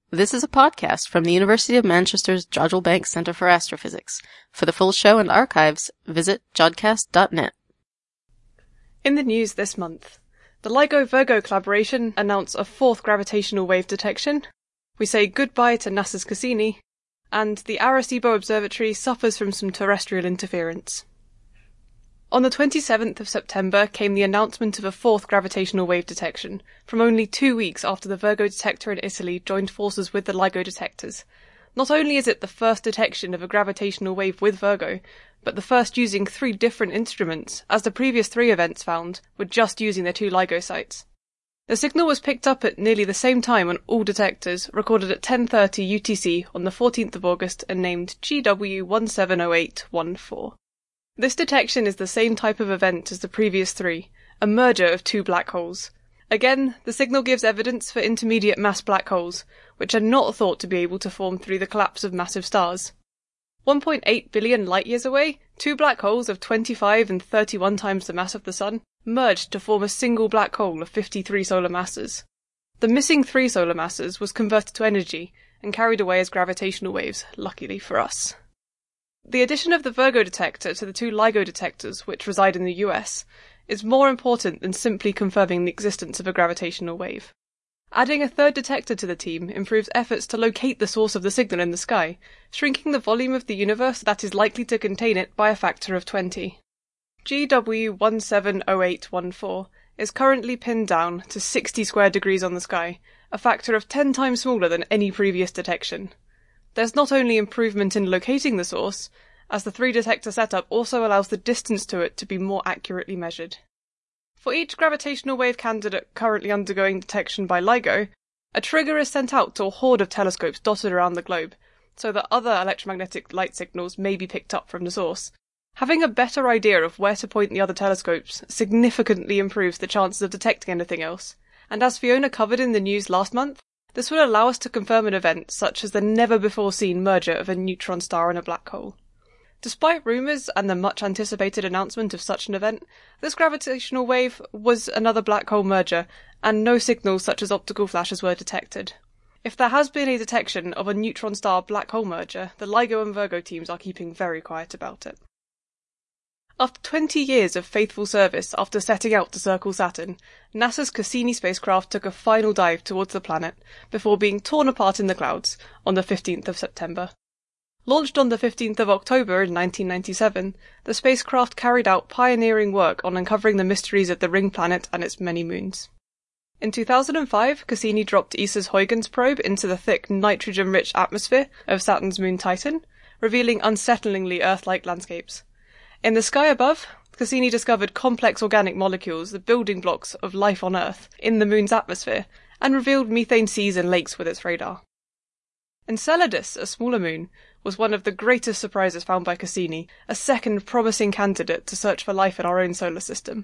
This is a podcast from the University of Manchester's Jodrell Bank Centre for Astrophysics. For the full show and archives, visit jodcast.net. In the news this month, the LIGO-Virgo collaboration announced a fourth gravitational wave detection, we say goodbye to NASA's Cassini, and the Arecibo Observatory suffers from some terrestrial interference. On the 27th of September came the announcement of a fourth gravitational wave detection, from only 2 weeks after the Virgo detector in Italy joined forces with the LIGO detectors. Not only is it the first detection of a gravitational wave with Virgo, but the first using 3 different instruments, as the previous 3 events found were just using their 2 LIGO sites. The signal was picked up at nearly the same time on all detectors, recorded at 10:30 UTC on the 14th of August and named GW170814. This detection is the same type of event as the previous 3, a merger of 2 black holes. Again, the signal gives evidence for intermediate mass black holes, which are not thought to be able to form through the collapse of massive stars. 1.8 billion light-years away, 2 black holes of 25 and 31 times the mass of the Sun merged to form a single black hole of 53 solar masses. The missing 3 solar masses was converted to energy and carried away as gravitational waves, luckily for us. The addition of the Virgo detector to the 2 LIGO detectors, which reside in the US, is more important than simply confirming the existence of a gravitational wave. Adding a third detector to the team improves efforts to locate the source of the signal in the sky, shrinking the volume of the universe that is likely to contain it by a factor of 20. GW170814 is currently pinned down to 60 square degrees on the sky, a factor of 10 times smaller than any previous detection. There's not only improvement in locating the source, as the 3-detector setup also allows the distance to it to be more accurately measured. For each gravitational wave candidate currently undergoing detection by LIGO, a trigger is sent out to a horde of telescopes dotted around the globe, so that other electromagnetic light signals may be picked up from the source. Having a better idea of where to point the other telescopes significantly improves the chances of detecting anything else, and as Fiona covered in the news last month, this will allow us to confirm an event such as the never-before-seen merger of a neutron star and a black hole. Despite rumours and the much-anticipated announcement of such an event, this gravitational wave was another black hole merger, and no signals such as optical flashes were detected. If there has been a detection of a neutron star black hole merger, the LIGO and Virgo teams are keeping very quiet about it. After 20 years of faithful service after setting out to circle Saturn, NASA's Cassini spacecraft took a final dive towards the planet before being torn apart in the clouds on the 15th of September. Launched on the 15th of October in 1997, the spacecraft carried out pioneering work on uncovering the mysteries of the ring planet and its many moons. In 2005, Cassini dropped ESA's Huygens probe into the thick, nitrogen-rich atmosphere of Saturn's moon Titan, revealing unsettlingly Earth-like landscapes. In the sky above, Cassini discovered complex organic molecules, the building blocks of life on Earth, in the moon's atmosphere, and revealed methane seas and lakes with its radar. Enceladus, a smaller moon, was one of the greatest surprises found by Cassini, a second promising candidate to search for life in our own solar system.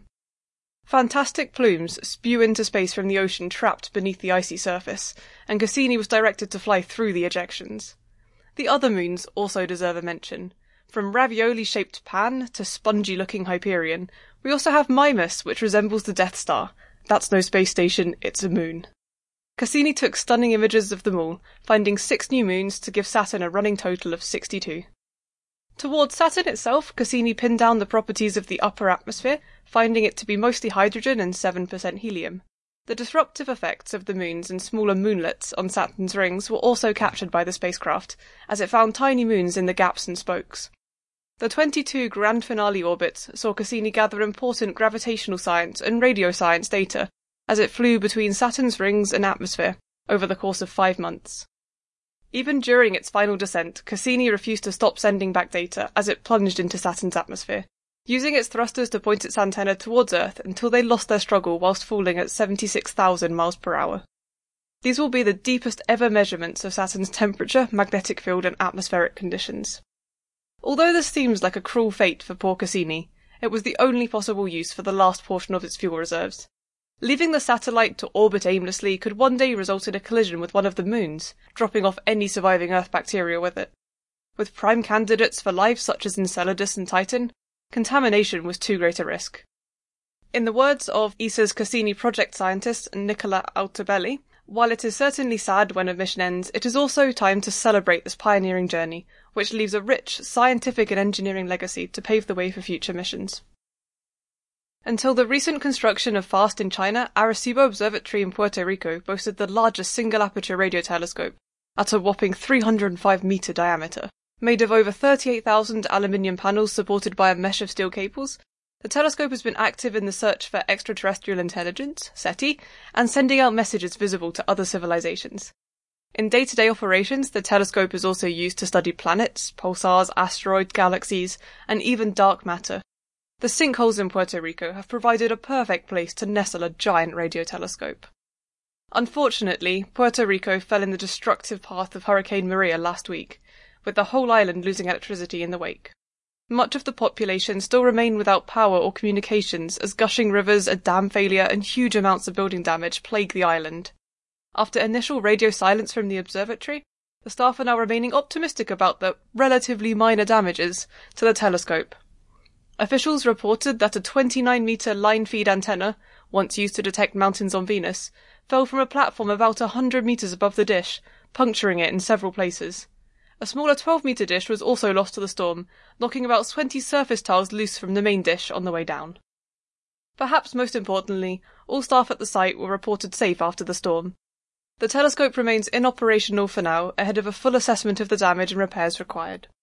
Fantastic plumes spew into space from the ocean trapped beneath the icy surface, and Cassini was directed to fly through the ejections. The other moons also deserve a mention. From ravioli-shaped Pan to spongy-looking Hyperion, we also have Mimas, which resembles the Death Star. That's no space station, it's a moon. Cassini took stunning images of them all, finding 6 new moons to give Saturn a running total of 62. Towards Saturn itself, Cassini pinned down the properties of the upper atmosphere, finding it to be mostly hydrogen and 7% helium. The disruptive effects of the moons and smaller moonlets on Saturn's rings were also captured by the spacecraft, as it found tiny moons in the gaps and spokes. The 22 grand finale orbits saw Cassini gather important gravitational science and radio science data as it flew between Saturn's rings and atmosphere over the course of 5 months. Even during its final descent, Cassini refused to stop sending back data as it plunged into Saturn's atmosphere, using its thrusters to point its antenna towards Earth until they lost their struggle whilst falling at 76,000 miles per hour. These will be the deepest ever measurements of Saturn's temperature, magnetic field and atmospheric conditions. Although this seems like a cruel fate for poor Cassini, it was the only possible use for the last portion of its fuel reserves. Leaving the satellite to orbit aimlessly could one day result in a collision with one of the moons, dropping off any surviving Earth bacteria with it. With prime candidates for life such as Enceladus and Titan, contamination was too great a risk. In the words of ESA's Cassini project scientist Nicola Altobelli, While it is certainly sad when a mission ends, it is also time to celebrate this pioneering journey, which leaves a rich scientific and engineering legacy to pave the way for future missions. Until the recent construction of FAST in China, Arecibo Observatory in Puerto Rico boasted the largest single-aperture radio telescope, at a whopping 305-meter diameter. Made of over 38,000 aluminium panels supported by a mesh of steel cables, the telescope has been active in the search for extraterrestrial intelligence, SETI, and sending out messages visible to other civilizations. In day-to-day operations, the telescope is also used to study planets, pulsars, asteroids, galaxies, and even dark matter. The sinkholes in Puerto Rico have provided a perfect place to nestle a giant radio telescope. Unfortunately, Puerto Rico fell in the destructive path of Hurricane Maria last week, with the whole island losing electricity in the wake. Much of the population still remain without power or communications as gushing rivers, a dam failure, and huge amounts of building damage plague the island. After initial radio silence from the observatory, the staff are now remaining optimistic about the relatively minor damages to the telescope. Officials reported that a 29-meter line-feed antenna, once used to detect mountains on Venus, fell from a platform about 100 meters above the dish, puncturing it in several places. A smaller 12-meter dish was also lost to the storm, knocking about 20 surface tiles loose from the main dish on the way down. Perhaps most importantly, all staff at the site were reported safe after the storm. The telescope remains inoperational for now, ahead of a full assessment of the damage and repairs required.